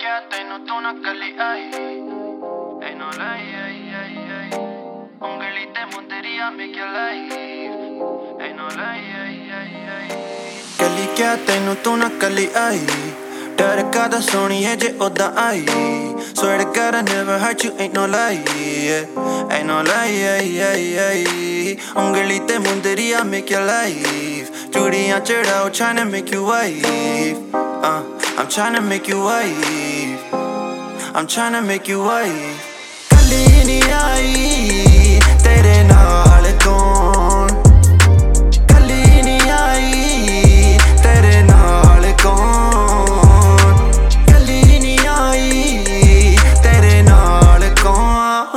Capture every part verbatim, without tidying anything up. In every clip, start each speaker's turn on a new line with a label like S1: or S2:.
S1: ਕਿਹਾ ਤੈਨੂੰ ਤੂੰ ਨਾ ਕੱਲੀ ਆਈ ਐਨੋ ਲਈ ਆਈ ਆਈ ਆਈ ਉਂਗਲੀ ਤੇ ਮੁੰਦਰੀਆ ਮੇਕ ਯੂ ਲਾਈਫ ਐਨੋ ਲਈ ਆਈ ਆਈ ਆਈ ਕੱਲੀ ਕਿਹਾ ਤੈਨੂੰ ਤੂੰ ਨਾ ਕੱਲੀ ਆਈ ਡਰ ਕਾਦਾ ਸੋਹਣੀਏ ਜੇ ਉਦਾਂ ਆਈ Swear to God I never hurt you, ain't no lie, yeah. Ain't no lie, yeah, yeah, yeah. ਉਂਗਲੀ ਤੇ ਮੁੰਦਰੀਆ make your life ਚੂੜੀਆਂ ਚੜਾਓ tryna make you wife uh, I'm tryna make you wife I'm tryna make you wife ਕੱਲੀ ਨੀ ਆਈ ਤੇਰੇ ਨਾਲ ਕੌਣ ਕੱਲੀ ਨੀ ਆਈ ਤੇਰੇ ਨਾਲ ਕੌਣ ਕੱਲੀ ਨੀ ਆਈ ਤੇਰੇ ਨਾਲ ਕੌਣ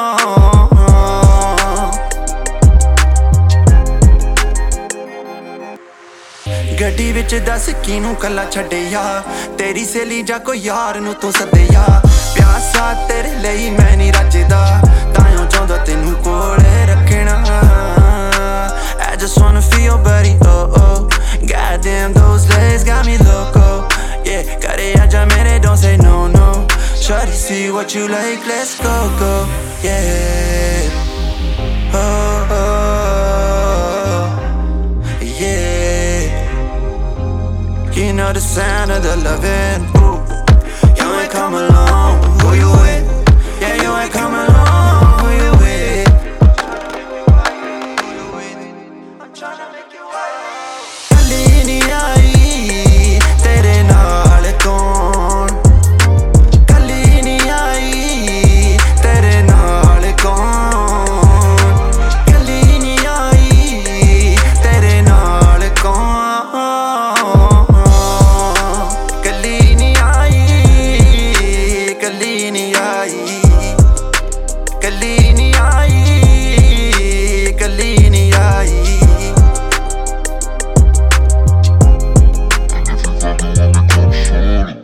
S1: ਗੱਡੀ ਵਿੱਚ ਦੱਸ ਕਿਨੂੰ ਕੱਲਾ ਛੱਡਿਆ ਤੇਰੀ ਸਹੇਲੀ ਜਾਂ ਕੋਈ ਯਾਰ ਨੂੰ ਤੂੰ ਸੱਦਿਆ ਪਿਆਸਾ ਤੇਰੇ ਲਈ ਮੈਂ ਨਹੀਂ ਰੱਜਦਾ ਤਾਂਯੋਂ ਚਾਹੁੰਦਾ ਤੈਨੂੰ ਕੋਲੇ ਰੱਖਣਾ I just wanna feel your body, oh oh Goddamn those legs got me loco Yeah, ਘਰੇ ਆਜਾ ਮੇਰੇ don't say no no Shawty see what you like, let's go go Yeah Oh oh Yeah You know the sound of the loving Ooh. You ain't come along, who you with? Yeah, you ain't come along, who you with? I'm tryna make you wild ਕੱਲੀ ਨੀ ਆਈ ਤੇਰੇ ਨਾਲ ਕੌਣ ਕੱਲੀ ਨੀ ਆਈ ਤੇਰੇ ਨਾਲ ਕੌਣ ਕੱਲੀ ਨੀ ਆਈ ਤੇਰੇ ਨਾਲ ਕੌਣ ਕੱਲੀ ਨੀ ਆਈ ਕੱਲੀ ਨੀ ਆਈ ਕੱਲੀ ਨੀ ਆਈ ਕੱਲੀ ਨੀ ਆਈ
S2: And if you really wanna come shorty